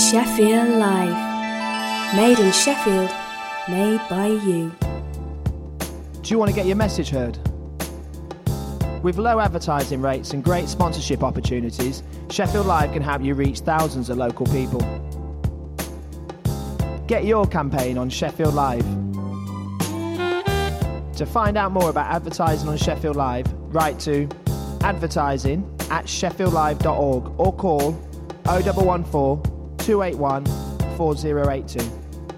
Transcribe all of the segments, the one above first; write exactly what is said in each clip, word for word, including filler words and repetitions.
Sheffield Live. Made in Sheffield, made by you. Do you want to get your message heard? With low advertising rates and great sponsorship opportunities, Sheffield Live can help you reach thousands of local people. Get your campaign on Sheffield Live. To find out more about advertising on Sheffield Live, write to advertising at sheffield live dot org or call oh one one four, two eight one, four oh eight two.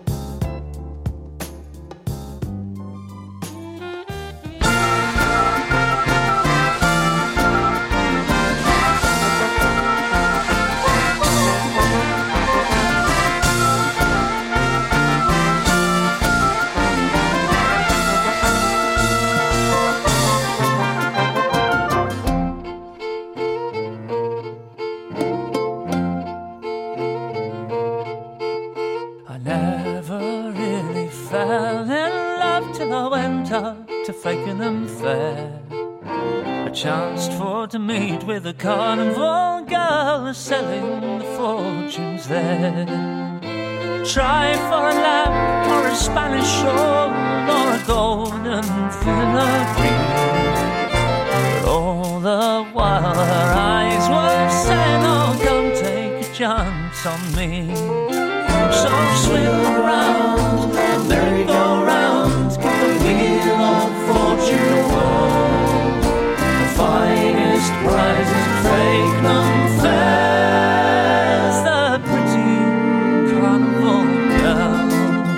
Faking them fair, I chanced for to meet with a carnival girl selling the fortunes there. Try for a lamp or a Spanish shawl or a golden filigree, but all the while her eyes were saying, oh, come take a chance on me. So swing around the merry-go-round, the wheel of fortune fall. The finest prizes fake none fares, the pretty carnival girl.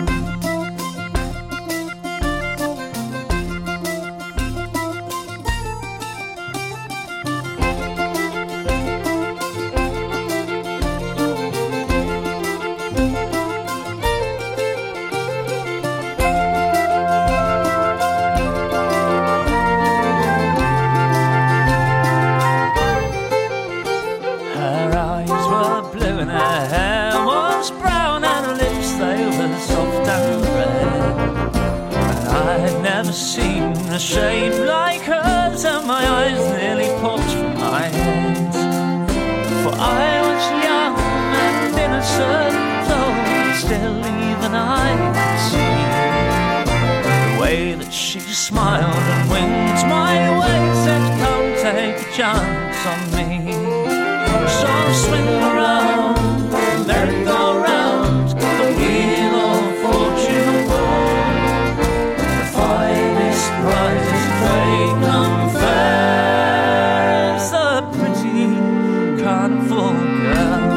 Seen a shape like hers, and my eyes nearly popped from my head. For I was young and innocent, though still even I could see the way that she smiled and winked my way, said, come take a chance on me. So swing around, the merry-go-round, the wheel of fortune fall. Prizes fake none fares, the pretty carnival girl.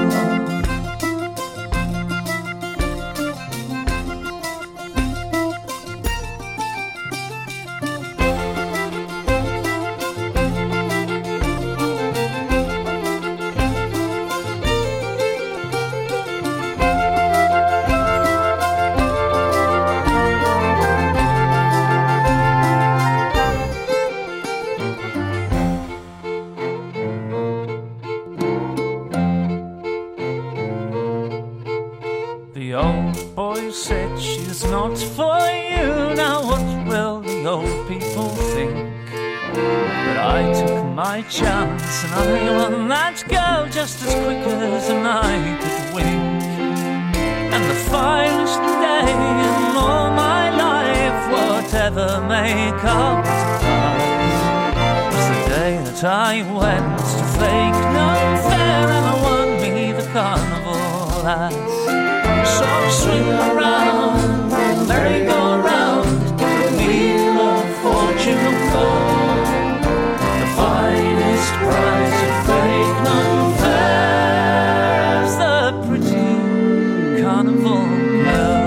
Said she's not for you. Now what will the old people think? But I took my chance and I won that girl just as quick as an eye could wink. And the finest day in all my life, whatever may come to pass, was the day that I went to fake no fair and I won me the carnival lass. So swing around, the merry-go-round, the wheel of fortune fall. The finest prize of fake none fares, the pretty carnival girl.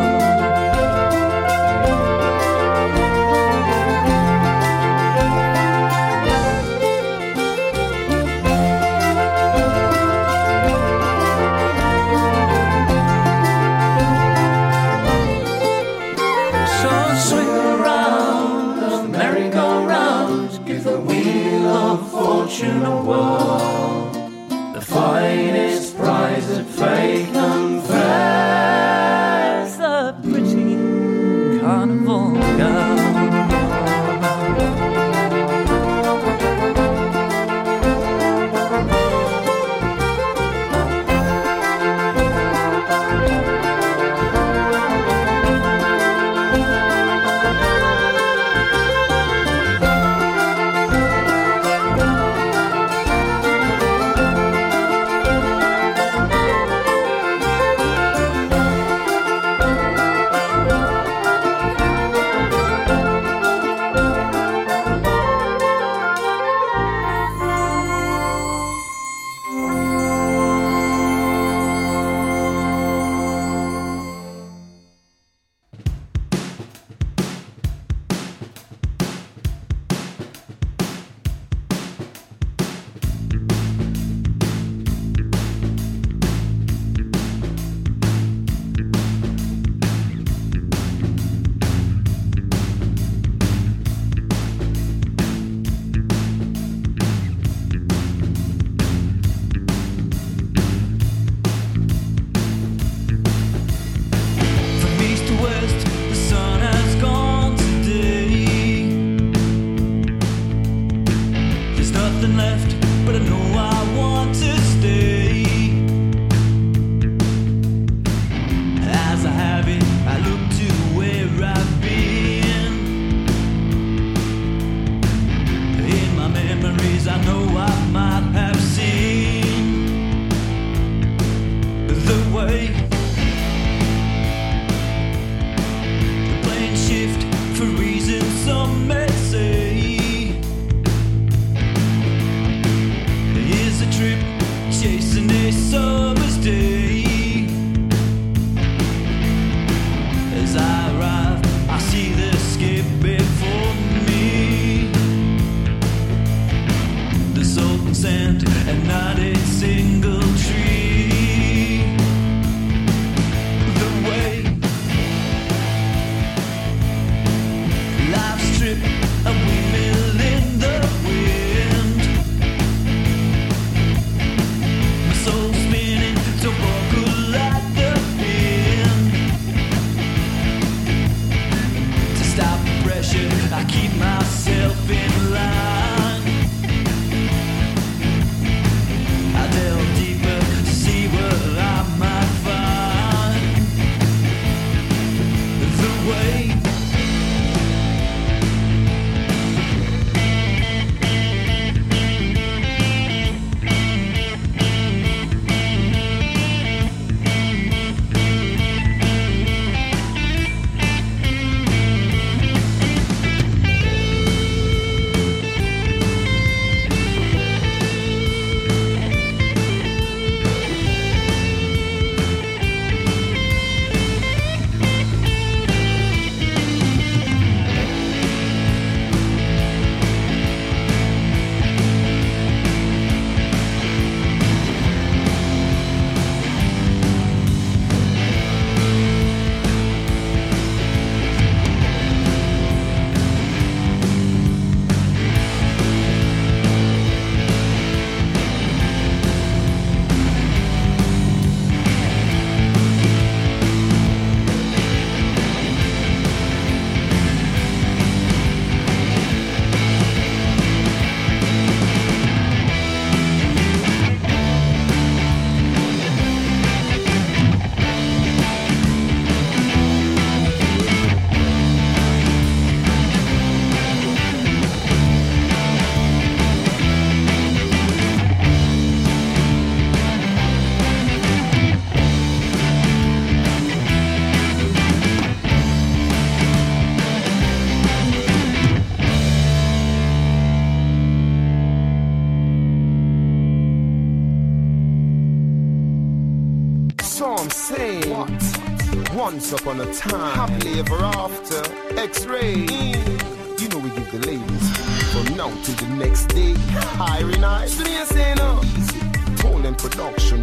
So I'm saying, what? Once upon a time, happily ever after, X-Ray. You know we give the ladies from now to the next day. Hiring eyes, so they say no. Easy, Tolan Production,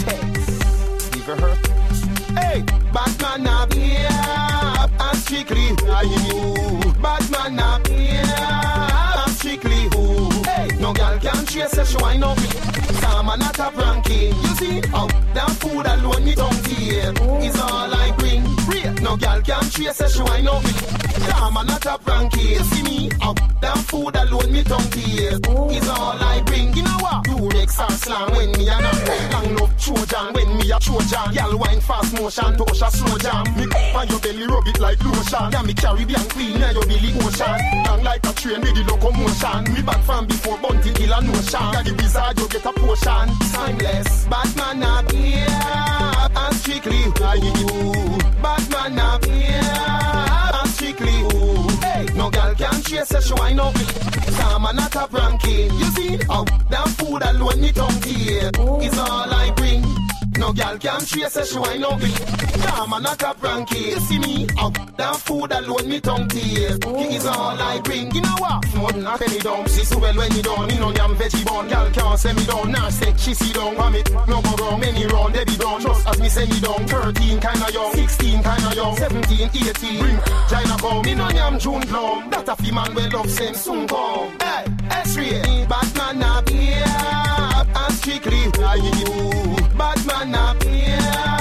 Vertex. Give her her. Hey, Batman up here, I'm strictly you. Batman up here, I'm strictly who. Hey, no girl can chase a show, I know me. Some are not a pranking. You see, oh, that food alone me don't hear. Is all I bring. Real, no girl can chase a show, I know me. Some are not a pranking. You see me, oh, that food alone me don't hear. Is all I bring. You know what? You make our slang when me a not. Long love Trojan when me a Trojan. Y'all wine fast motion, touch a slow jam. Me on your belly rub it like lotion. Yeah, me Caribbean queen, yeah, your belly ocean. Long like a train with the locomotion. Me back from before Bounty kill a notion. Yeah, the wizard you get a potion. Timeless, Batman up here, I'm strictly you. Batman up here, I'm strictly you. Hey, no girl can chase a show, I know me. Some are not a pranking. You see, oh, that food alone me tongue here. Is all I bring. No girl can chase a show, I know me. Some are not a pranking. You see me, oh, that food alone me tongue here. Is all I bring. You know what? More than a penny down. See so well when you done. You know yam veggie bun. Girl can't say me down. Nah, say she see down. Wham it. No go wrong. Many round. They be done. Just as me say me down. Thirteen kinda young. Sixteen kinda young. Seventeen, eighteen. Bring China come. Me no yam June plum. That a fi man well love same soon come. Hey, X-Ray. Batman up here. I'm strictly you. Batman up here.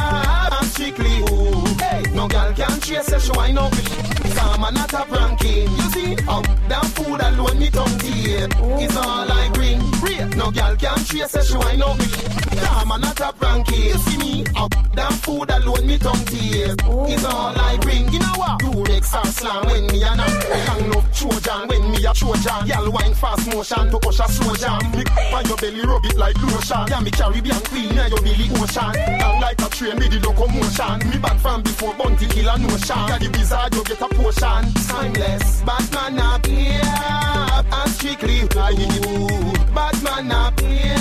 I'm strictly you. Hey, no girl can chase a show, I know me. Some are not a pranking. You see, oh, that food alone me tongue here. Is all I bring. Real, no girl can chase a show, I know me. Some are not a pranking. You see me, oh, that food alone me tongue here. Is all I bring. You know what? You make some slang when me a not. Long love Trojan when me a Trojan. Y'all wine fast motion to push a slow jam. Me on your belly rub it like lotion. Yeah, me Caribbean queen, yeah, your belly ocean. Long like a train with the locomotion. Me back from before Bounty kill a notion. Yeah, the wizard you get a potion. Timeless, Batman up here, I'm strictly you. Batman up here,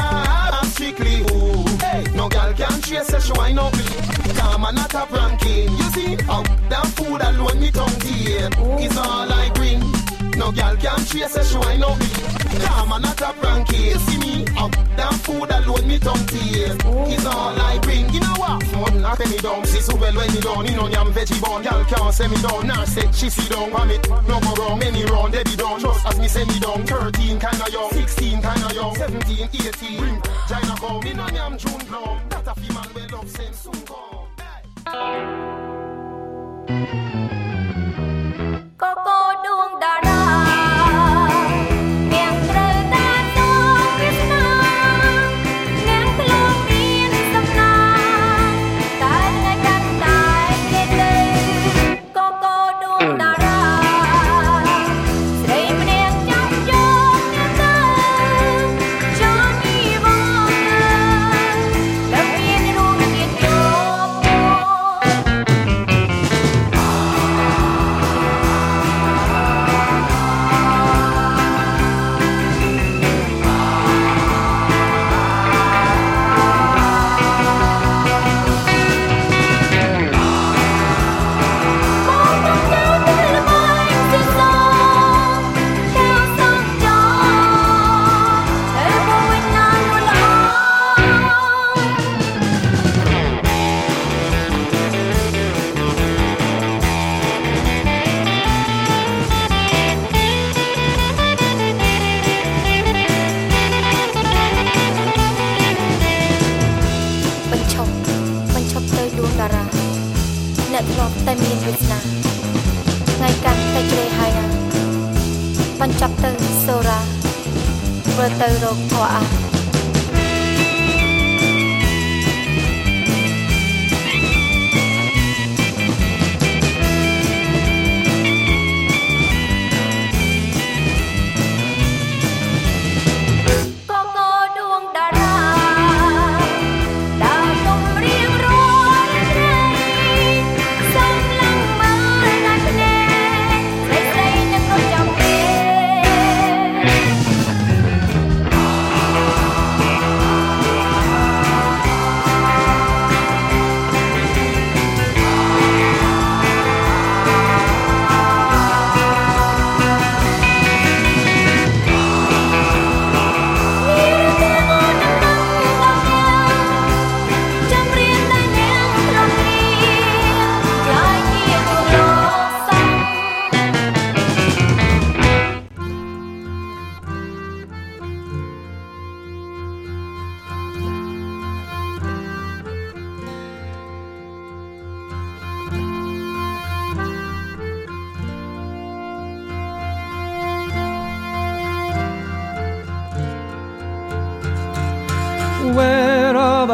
I'm strictly you. Hey, no girl can chase a show, I know me. Some are not a pranking. You see, oh, that food alone me tongue here. Is all I bring. No girl can chase a show, I know me. Some are not a pranking. You see me, oh, that food alone me tongue here. Is all I bring. You know what? More than a penny down. See so well when you done. You know yam veggie bun. Girl can't say me down. Nah, say she see down. Wham it. No go wrong. Many round. They be done. Just as me say me down. Thirteen kinda young. Sixteen kinda young. Seventeen, eighteen. Bring China come. Me no yam June plum. That a female well love same soon come. Coco ดวงดาราเพียงเตรตาโตกฤษณาแง้มทะลุมีนสำนาตายในกันตายเกลือโกโก้ดวงดาราสรีเปลี่ยนจับโยงเนื้อจอนีวองแล้วเพียงรู้เกียรติโยแต่มีวิสนาไงกันแต่เจริญหายนะมันจับเตอโซราเบอร์เตอโรกทัวอา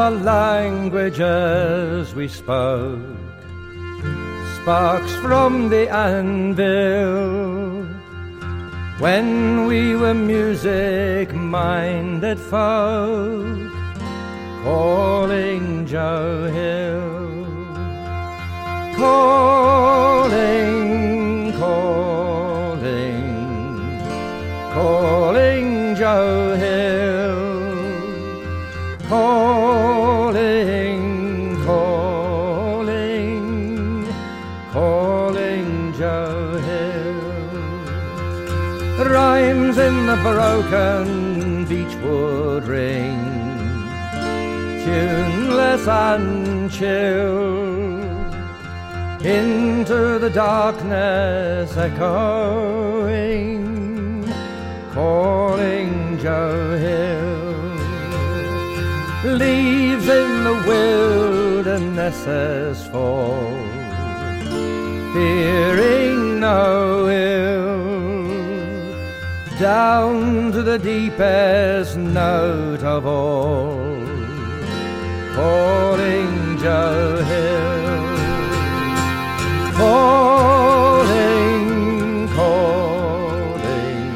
our languages we spoke, sparks from the anvil, when we were music-minded folk, calling Joe Hill, calling, calling, calling Joe Hill, calling, calling, calling Joe Hill. Rhymes in the broken beechwood ring, tuneless and chill, into the darkness echoing, calling Joe Hill. Leaves in the wilderness fall, fearing no ill, down to the deepest note of all, calling Joe Hill, calling, calling,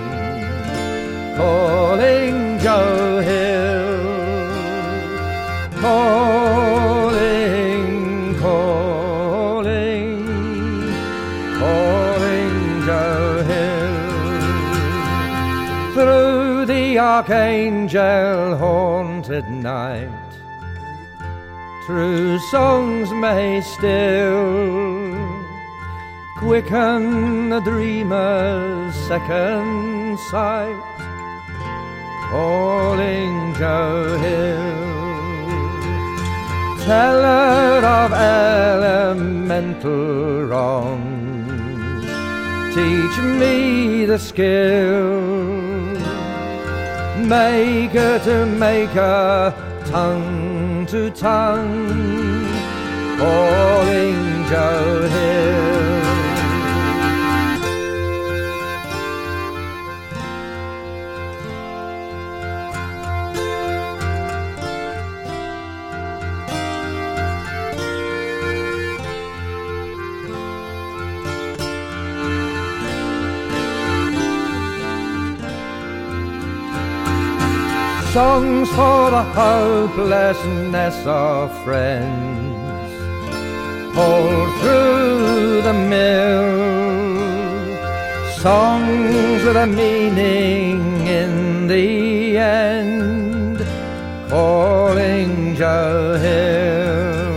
calling Joe Hill, calling, calling, calling Joe Hill. Through the archangel haunted night, true songs may still quicken the dreamer's second sight, calling Joe Hill. Teller of elemental wrongs, teach me the skill, maker to maker, tongue to tongue, calling Joe Hill. Songs for the hopelessness of friends, all through the mill. Songs with a meaning in the end, calling Joe Hill.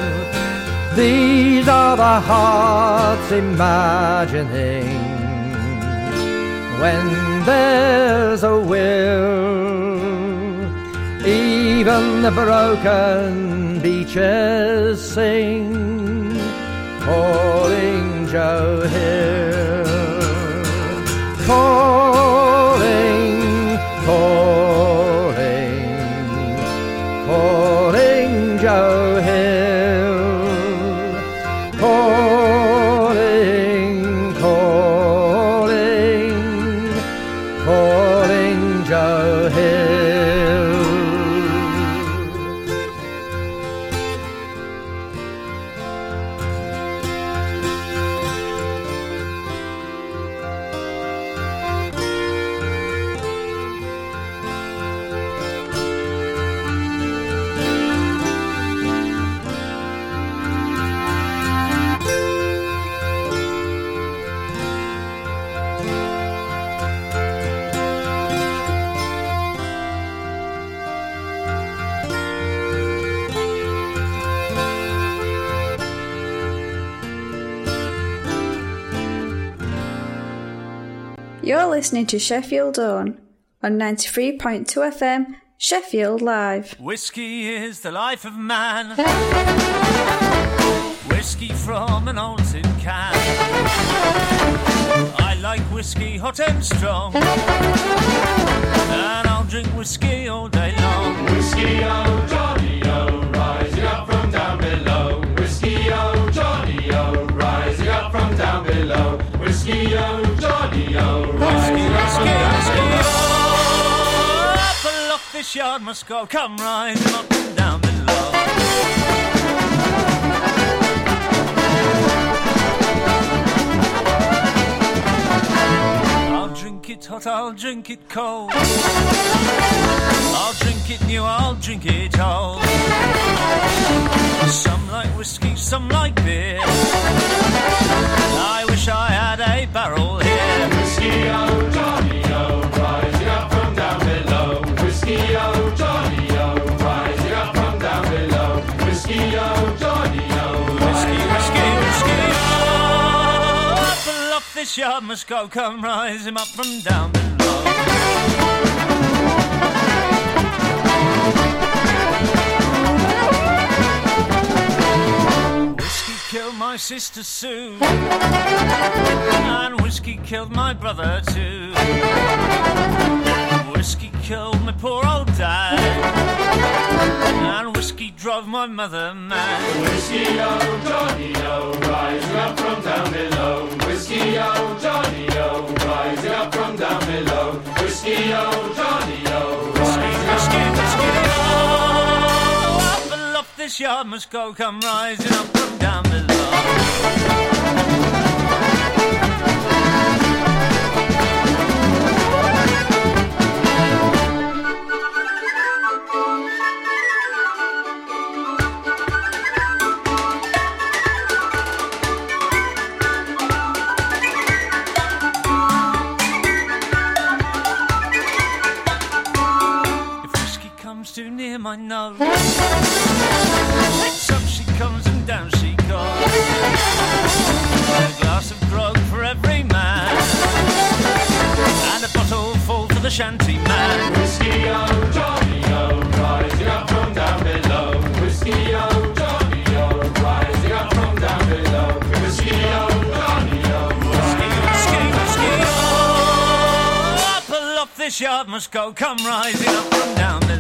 These are the hearts imagining when there's a will. Even the broken beaches sing, calling Joe Hill, calling, calling, calling Joe Hill, calling, calling, calling Joe Hill. You're listening to Sheffield Own on ninety-three point two F M, Sheffield Live. Whiskey is the life of man. Whiskey from an old tin can. I like whiskey hot and strong, and I'll drink whiskey all day long. Whiskey, oh Johnny, oh, rising up from down below. Whiskey, oh Johnny, oh, rising up from down below. Whiskey, oh Johnny, oh, rising up from down below. Oh, up aloft this yard must go, come rising up and down below. I'll drink it cold. I'll drink it new, I'll drink it old. Some like whiskey, some like beer. I wish I had a barrel here. Whiskey, oh Johnny, oh, rising up from down below. Whiskey, oh Johnny, oh, rising up from down below. Whiskey, oh Johnny, oh, whiskey, whiskey, whiskey, oh. Up aloft this yard must go, come rise him up from down below. Whiskey killed my sister Sue, and whiskey killed my brother too. Whiskey killed my poor old dad, and whiskey drove my mother mad. Whiskey, oh Johnny, oh, rising up from down below. Whiskey, oh Johnny, oh, rising up from down below. Whiskey, oh Johnny, oh, rising up from down below. Up aloft this yard must go, come rising up from down below. Too near my nose, next up she comes and down she goes. A glass of grog for every man, and a bottle full for the shanty man. Whiskey, oh Johnny, oh, rising up from down below. Whiskey, oh Johnny, oh, rising up from down below. Whiskey, oh Johnny, oh, whiskey, whiskey, whiskey, oh. Up aloft this yard must go, come rising up from down below.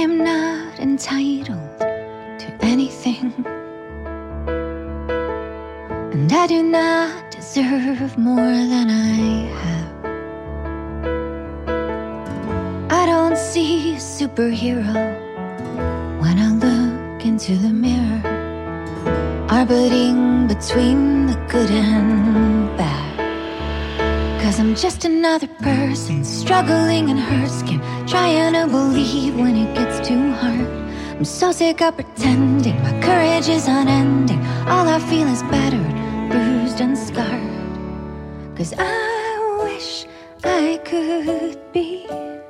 am not entitled to anything, and I do not deserve more than I have. I don't see a superhero when I look into the mirror, orbiting between the good and bad. Cause I'm just another person struggling in her skin, trying to believe when it gets too hard. I'm so sick of pretending my courage is unending. All I feel is battered, bruised and scarred. Cause I wish I could be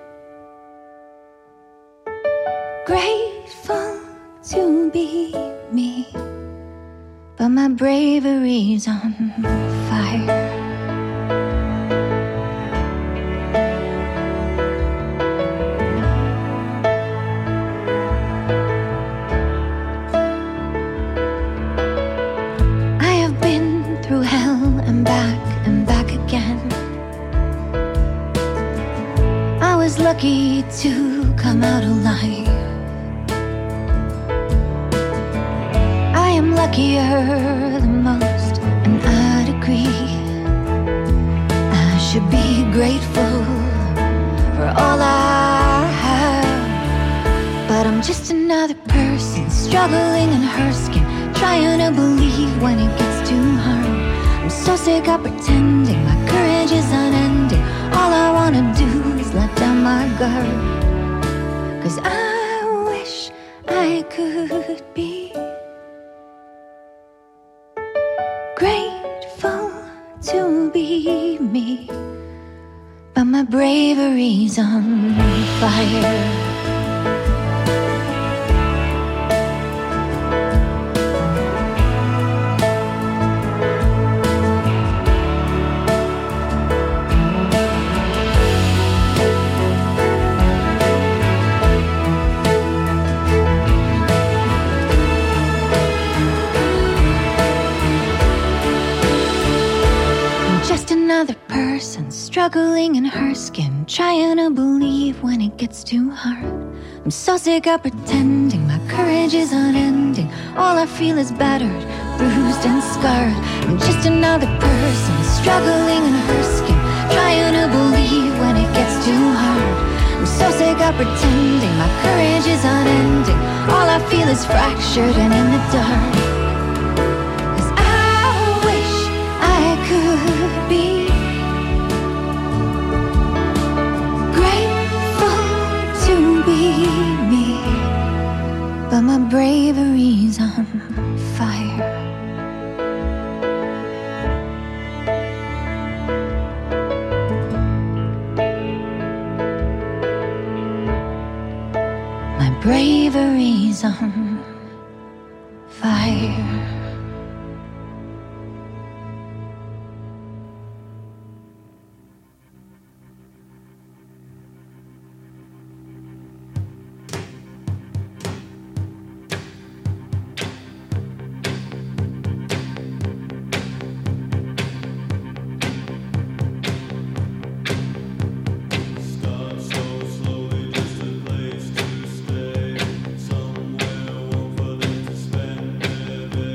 grateful to be me, but my bravery's on fire. Lucky to come out alive. I am luckier than most, and I'd agree. I should be grateful for all I have, but I'm just another person struggling in her skin, trying to believe when it gets too hard. I'm so sick of pretending my courage is unending. All I wanna do is let down my guard. Cause I wish I could be grateful to be me, but my bravery's on fire. Another person struggling in her skin, trying to believe when it gets too hard. I'm so sick of pretending my courage is unending. All I feel is battered, bruised and scarred. I'm just another person struggling in her skin, trying to believe when it gets too hard. I'm so sick of pretending my courage is unending. All I feel is fractured and in the dark. Cause I wish I could be me, but my bravery's on fire. My bravery's on fire. Stop so slowly, just a place to stay. Somewhere warm for them to spend their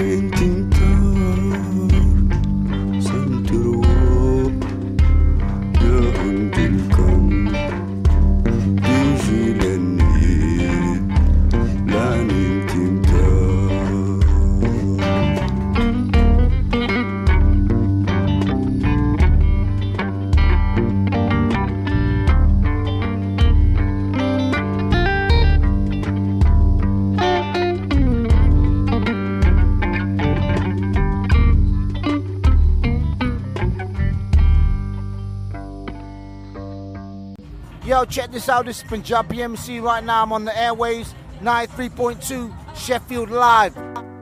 Yo, check this out. This is Punjabi M C right now. I'm on the airwaves, ninety-three point two Sheffield Live.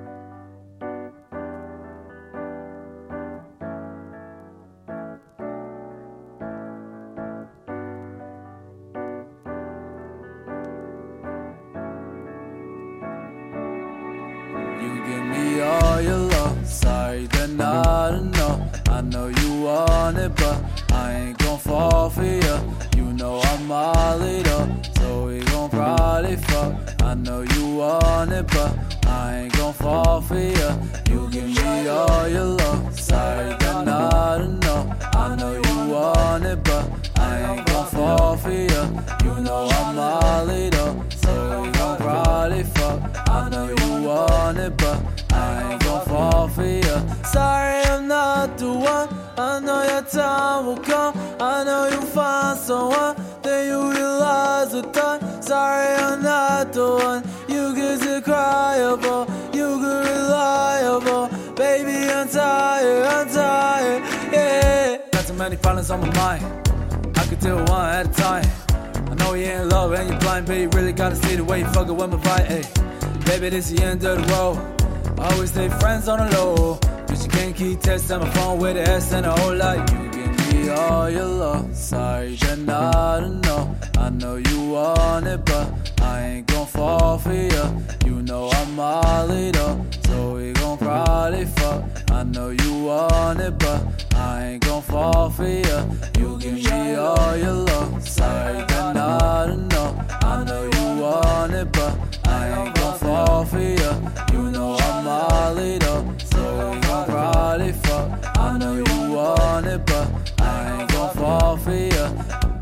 You give me all your love, sorry that not enough. I know you want it, but I ain't gon' fall for you. You know I'm all it up, so we gon' probably fuck. I know you want it, but I ain't gon' fall for you. You give me all your love, sorry that not enough. I know you want it, but I ain't gon' fall for you. You know I'm all it up, so we gon' probably fuck. I know you want it, but I ain't gon' fall for you. Sorry I'm not the one, I know your time will come. I know you'll find someone, then you realize the thought. Sorry I'm not the one, you get to cryable, you get reliable. Baby I'm tired, I'm tired, yeah. Got too many problems on my mind, I could deal with one at a time. I know you ain't in love and you're blind, but you really gotta see the way you fuckin' with my vibe, ayy. Baby, this the end of the road, I always stay friends on the low. Bitch, you can't keep texting my phone with an S and a whole lot. You give me all your love, sorry that not enough. I know you want it, but I ain't gon' fall for you. You know I'm all it up, so we gon' probably fuck. I know you want it, but I ain't gon' fall for you. You give me all your love, sorry that not enough. I know you want it, but I ain't gon' fall for you. You know I'm all it up, so we gon' probably fuck. I know you want it, but I ain't gon' fall for you.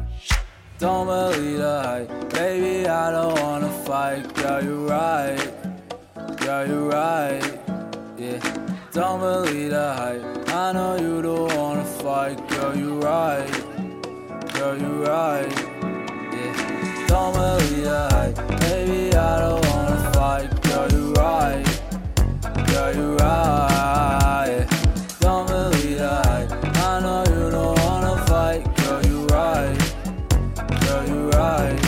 Don't believe the hype, baby, I don't wanna fight. Girl, you right, girl, you right, yeah. Don't believe the hype, I know you don't wanna fight. Girl, you right, girl, you right, yeah. Don't believe the hype, baby, I don't wanna fight. Girl, you right, girl, you right, yeah. Don't believe the hype, I know you don't wanna fight. Girl, you right, girl, you right,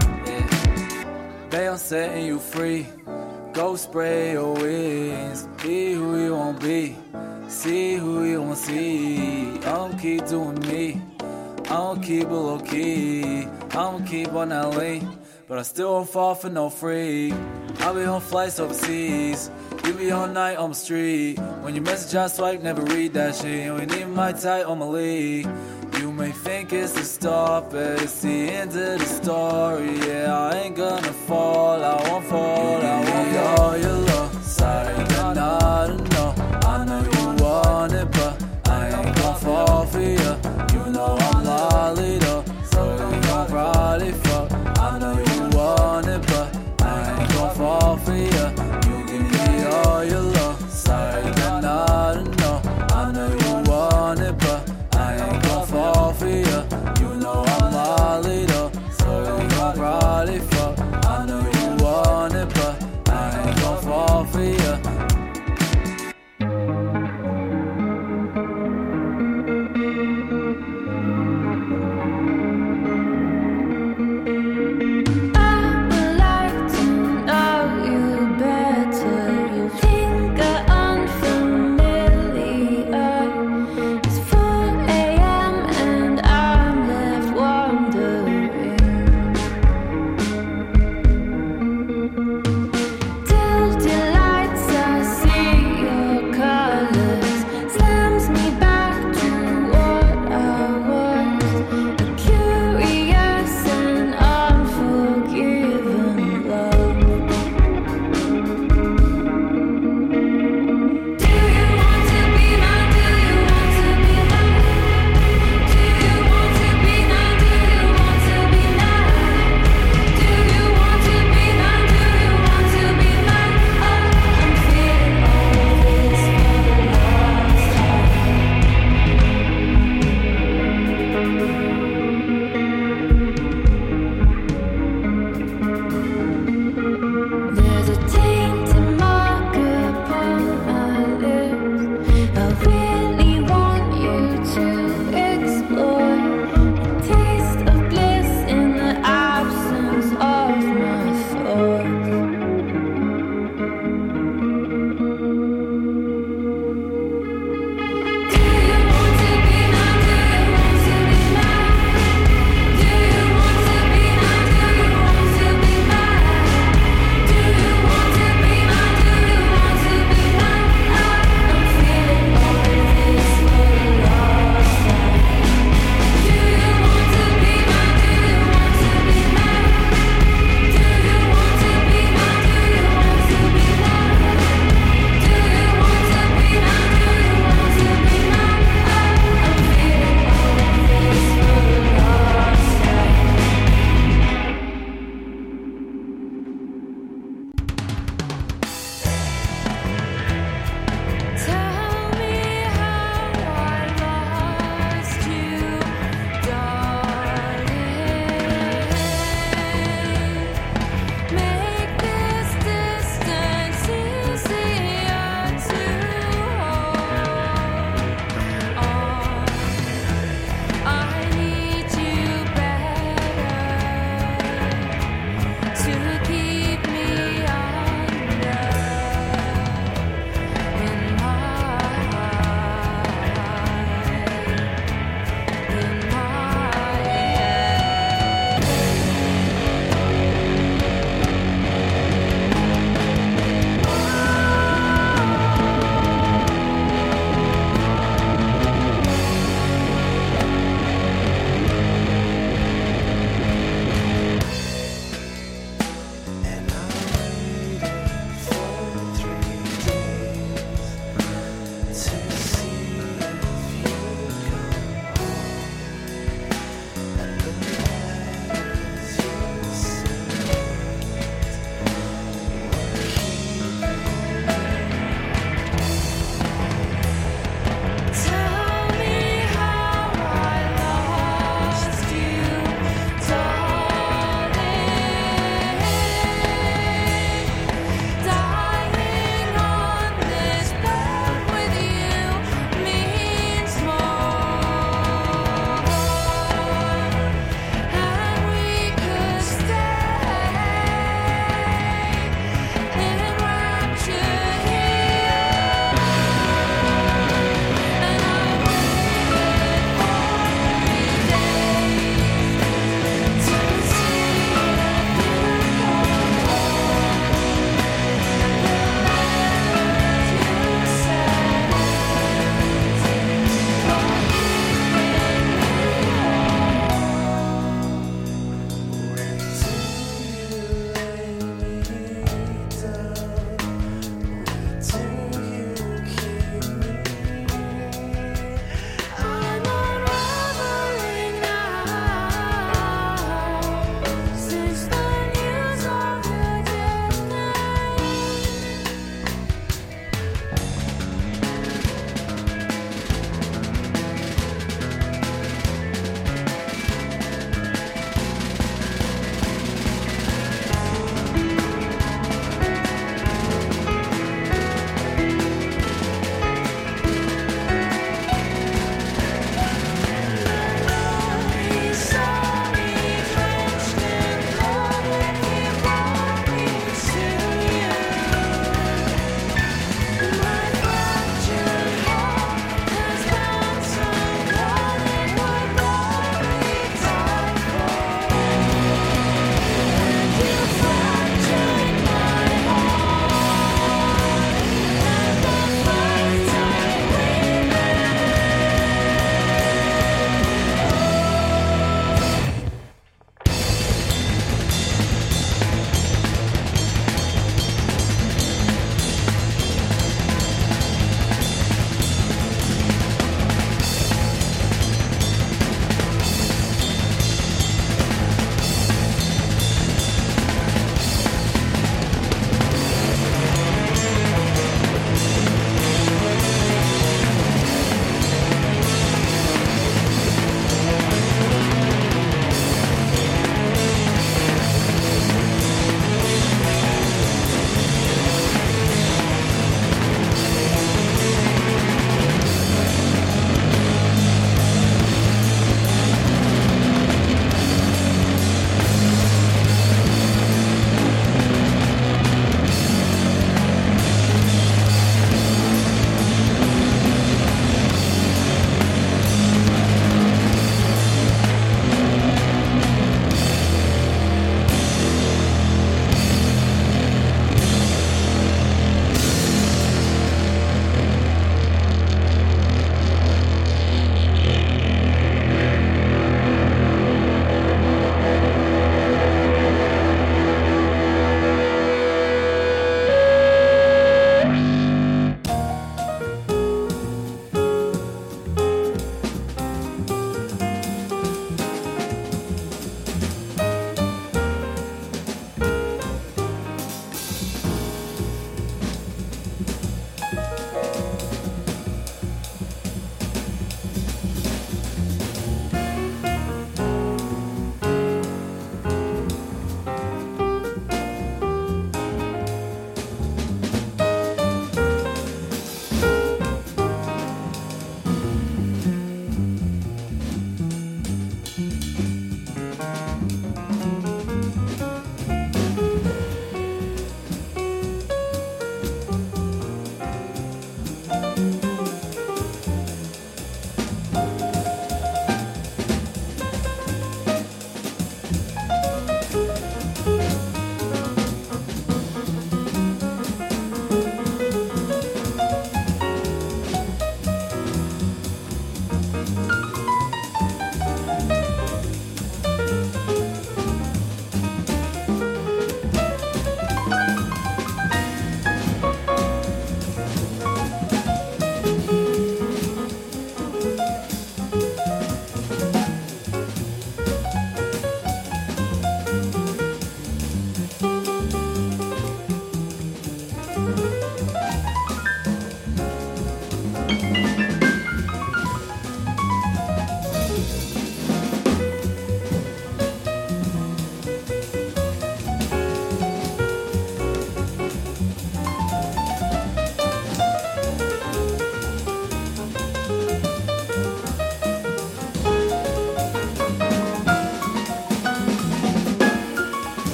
yeah. Babe, I'm setting you free. Go spray your wings. Be who you won't be. See who you won't see. I'ma keep doing me. I'ma keep it low key. I'ma keep on that lane, but I still won't fall for no free. I'll be on flights overseas. You be all night on the street. When you message I swipe, never read that shit. You ain't even my type on my league. You may think it's the start, but it's the end of the story. Yeah, I ain't gonna fall, I won't fall, I won't fall. All your love, sorry that not enough. I know you want it, but I ain't gon' fall for you. You know I'm lollied up, so we gon' probably fuck. I know you want it, but I ain't gon' fall for you. You give me all your love, sorry that not enough. I know you want it, but I ain't gon' fall for you. You know I'm all it up, so we gon' probably fuck. I know you want it, but I ain't gon' fall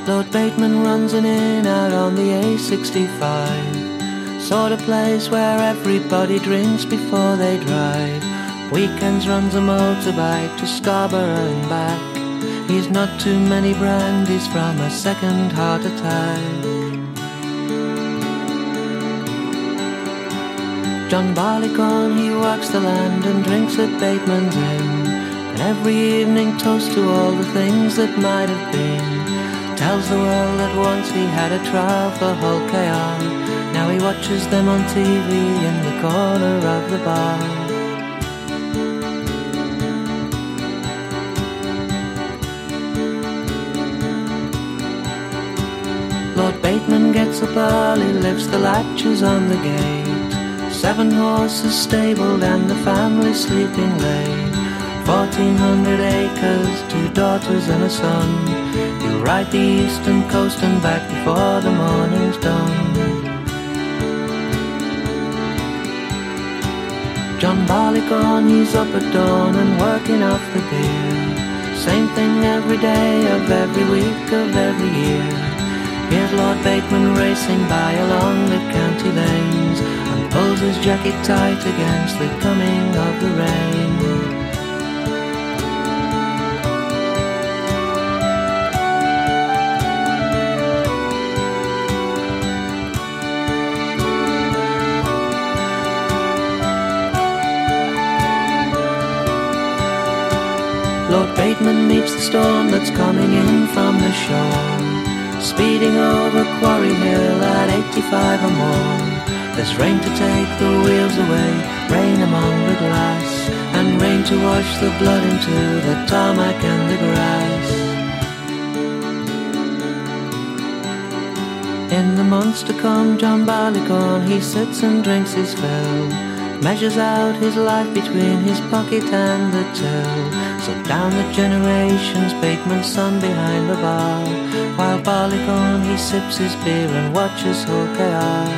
Lord Bateman runs an inn out on the A sixty-five, sort of place where everybody drinks before they drive. Weekends runs a motorbike to Scarborough and back. He's not too many brandies from a second heart attack. John Barleycorn, he works the land and drinks at Bateman's Inn, and every evening toasts to all the things that might have been. Tells the world that once he had a trial for Hull K R. Now he watches them on T V in the corner of the bar. Lord Bateman gets up early, lifts the latches on the gate. Seven horses stabled and the family sleeping late. Fourteen hundred acres, two daughters and a son. He'll ride the eastern coast and back before the morning's done. John Barleycorn, he's up at dawn and working off the beer. Same thing every day of every week of every year. Here's Lord Bateman racing by along the county lanes, and pulls his jacket tight against the coming of the rain. Lord Bateman meets the storm that's coming in from the shore, speeding over Quarry Hill at eighty-five or more. There's rain to take the wheels away, rain among the glass, and rain to wash the blood into the tarmac and the grass. In the months to come, John Barleycorn, he sits and drinks his fill, measures out his life between his pocket and the till. So down the generations, Bateman's son behind the bar, while Barleycorn, he sips his beer and watches Hull K R.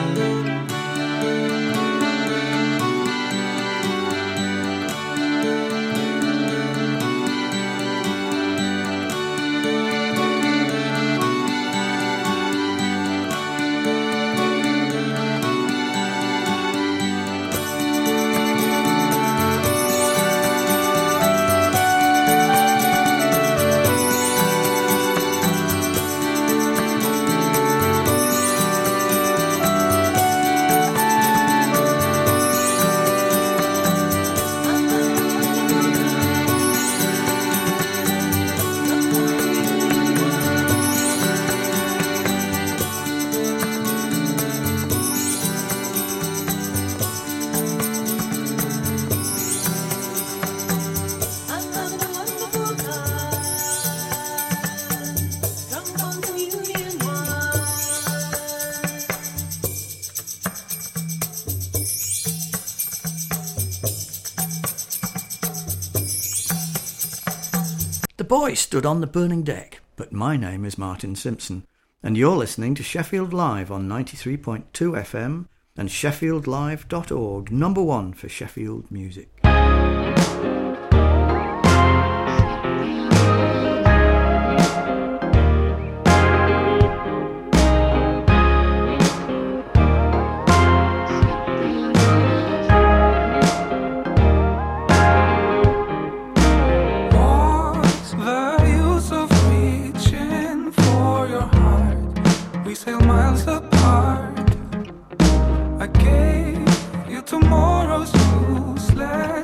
The boy stood on the burning deck, but my name is Martin Simpson, and you're listening to Sheffield Live on ninety-three point two F M and sheffield live dot org, number one for Sheffield music. Tomorrow's useless.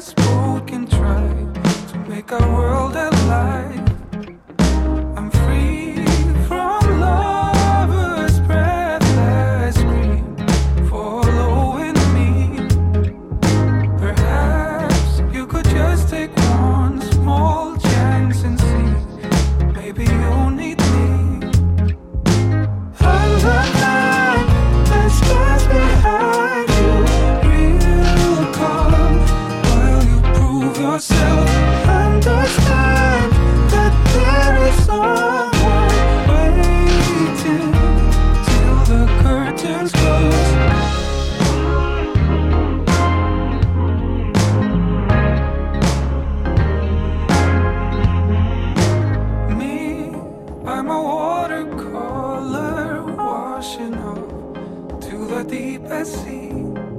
I'm a watercolor washing off to the deepest sea.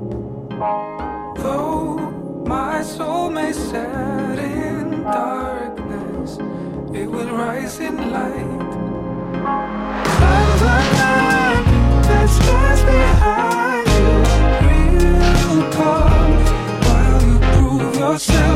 Though my soul may set in darkness, it will rise in light. Love the night that stands behind you will come while you prove yourself.